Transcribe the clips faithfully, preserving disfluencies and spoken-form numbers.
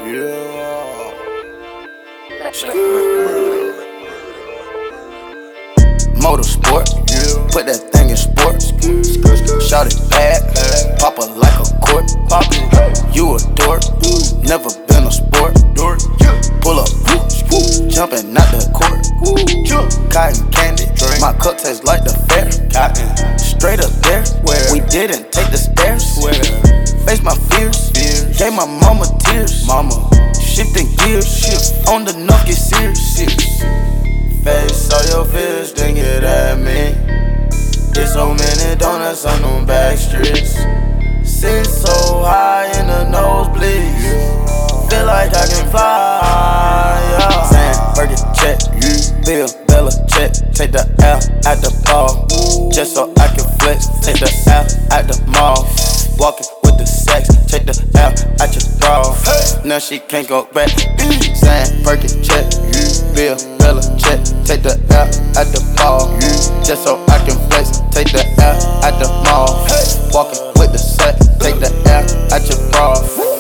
Yeah. Motorsport, yeah. Put that thing in sports. Shout it bad, pop it like a court. You a dork, never been a sport. Pull up, jumping out the court. Cotton candy, my cup tastes like the fair. Straight up there, we didn't take the stairs. Face my fears, gave my mama tears. Mama, shifting gears, on the nuff get serious. Face all your fears, then get at me. There's so many donuts on them back streets. Sit so high in the nosebleeds. Feel like I can fly, yeah. Saying, Fergie check, Bill, Bella check. Take the L at the ball, just so I can flex. Take the L at the mall, walking with the sex. Take the L at your bra, now she can't go back. Saying, Fergie check, Bill, Bella check. Take the L at the ball, just so I can flex. Take the L at the mall, walking with the sex. Take the L at your bra.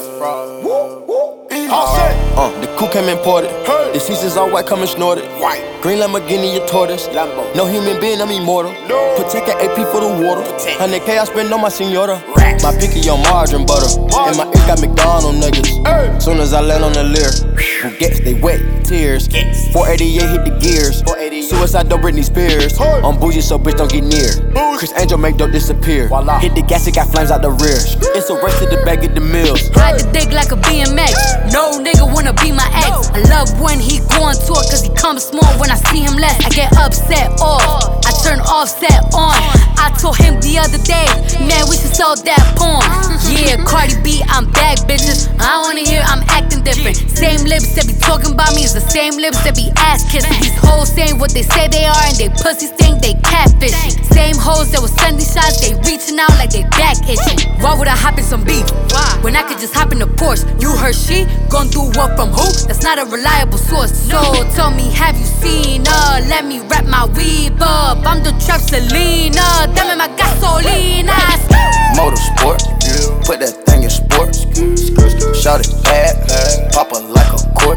Uh, the coupe came imported. The seasons all white, coming snorted. White. Green Lamborghini, your tortoise. Lambo. No human being, I'm immortal. No. Protect an A P for the water. one hundred K I spend on my senora. Racks. My picky on margarine butter. And my ear got McDonald's nuggets. Hey. Soon as I land on the Lear, who gets they wet tears. Yes. four eighty-eight hit the gears. Suicide don't Britney Spears. Hey. I'm bougie, so bitch don't get near. Bougie. Chris Angel make dope disappear. Voila. Hit the gas, it got flames out the rear. It's a race to the back of the mills. Ride the dick like a B M X. No nigga wanna be my ex. I love when he go on tour, cause he comes small. When I see him less, I get upset off. I turn offset on. I told him the other day, man, we should sell that porn. Yeah, Cardi B, I'm back, bitches. I wanna hear I'm acting different. Same lips that be talking about me is the same lips that be ass kissing. These hoes saying what they say they are, and they pussies think they catfishing. Same hoes that was sending shots, they reaching out like they back itching. Why would I hop in some beef? When I could just hop in the Porsche. You heard she gon' do what from who? That's not a reliable source. So tell me, have you seen her? Let me wrap my weave up. I'm the trap Selena. Dame my gasolina. Motorsport, put that thing in sports. Shout it bad, pop it like a court.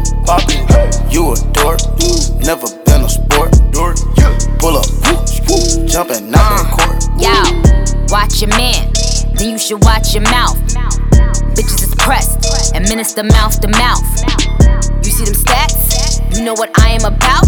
You a dork, never been a sport. Pull up, jumping out the court. Yo, watch your man, then you should watch your mouth. Bitches is pressed, administer mouth to mouth. You see them stats? You know what I am about?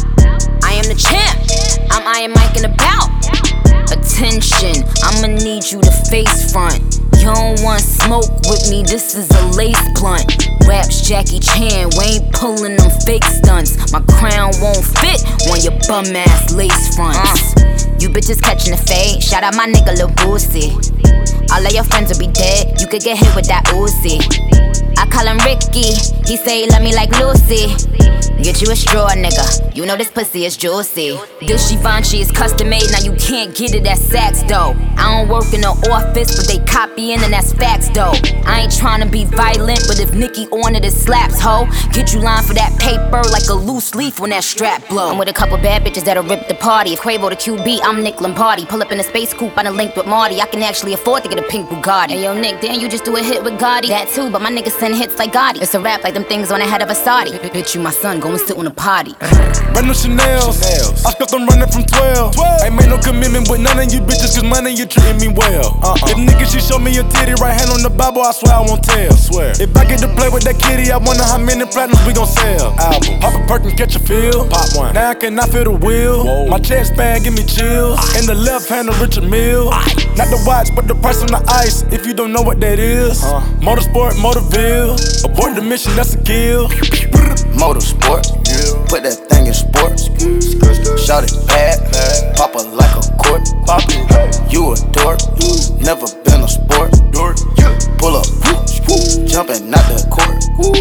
I am the champ, I'm Iron Mike and about. Attention, I'ma need you to face front. You don't want smoke with me, this is a lace blunt. Raps Jackie Chan, we ain't pulling them fake stunts. My crown won't fit on your bum ass lace fronts. uh, You bitches catching the fade, shout out my nigga Lil Boosie. All of your friends will be dead, you could get hit with that Uzi. I call him Ricky, he say he love me like Lucy. Get you a straw, nigga, you know this pussy is juicy. This Givenchy is custom made, now you can't get it at Saks though. I don't work in the office, but they copying and that's facts though. I ain't tryna be violent, but if Nicki on it, it slaps, ho. Get you line for that paper like a loose leaf when that strap blow. I'm with a couple bad bitches that'll rip the party. If Quavo the Q B, I'm Nick Lombardi. Pull up in a space coupe, I done linked with Marty. I can actually afford to get a pink Bugatti. Hey yo Nick, damn you just do a hit with Gotti. That too, but my niggas send hits like Gotti. It's a rap like them things on the head of a Saudi. Bitch, you my son, go and sit on a potty. Brand new Chanel's, I stuck them running from twelve. Ain't made no commitment with none of you bitches, cause money you treating me well. Uh-uh. If niggas she show me your titty, right hand on the Bible, I swear I won't tell. Swear. If I get to play with that kitty, I wonder how many platinums we gon' sell. Album. Pop a perk and catch a feel. Pop one. Now I cannot feel the wheel. Whoa. My chest band give me chills. Ice. In the left hand of Richard Mille. Ice. Not the watch, but the price on the ice. If you don't know what that is, uh. Motorsport, Motorville. Abort the mission, that's a kill. Motorsport, put that thing in sports. Shout it bad, pop it like a court. You a dork, never been a sport. Pull up, jumping out the court.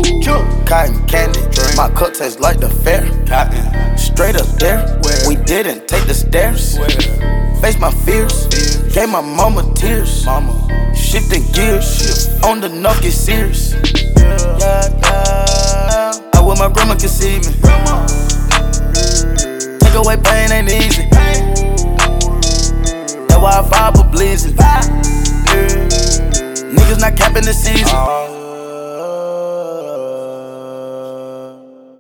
Cotton candy, my cup tastes like the fair. Straight up there, we didn't take the stairs. Face my fears, gave my mama tears. Shifting gears, on the nuff get serious. Yeah, yeah. I wish my grandma could see me. Take away pain ain't easy. That's why I fight for bleeding. Niggas not capping the season.